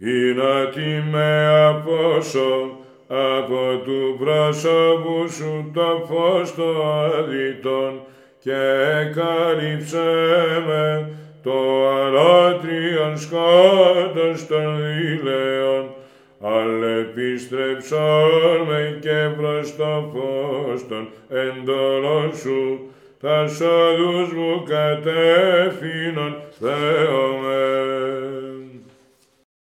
ή να τι με απόσω από του πρόσωπου σου το φως το αδειτόν και κάλυψέ με το αλότριον σκότος των δειλέων, αλεπιστρεψόν με και προς το φως των εντολών σου, τα σώδους μου κατέφθηνον Θεό με.